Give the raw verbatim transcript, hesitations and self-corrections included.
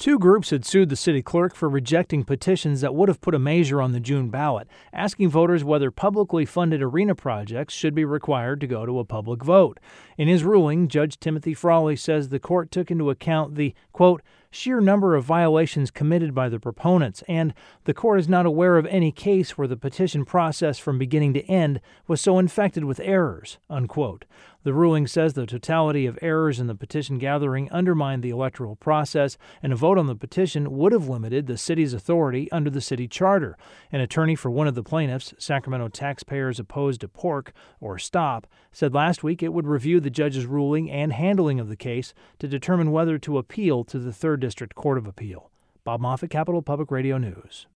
Two groups had sued the city clerk for rejecting petitions that would have put a measure on the June ballot, asking voters whether publicly funded arena projects should be required to go to a public vote. In his ruling, Judge Timothy Frawley says the court took into account the, quote, sheer number of violations committed by the proponents, and the court is not aware of any case where the petition process from beginning to end was so infected with errors, unquote. The ruling says the totality of errors in the petition gathering undermined the electoral process, and a vote on the petition would have limited the city's authority under the city charter. An attorney for one of the plaintiffs, Sacramento Taxpayers Opposed to Pork, or STOP, said last week it would review the judge's ruling and handling of the case to determine whether to appeal to the third District Court of Appeal. Bob Moffett, Capital Public Radio News.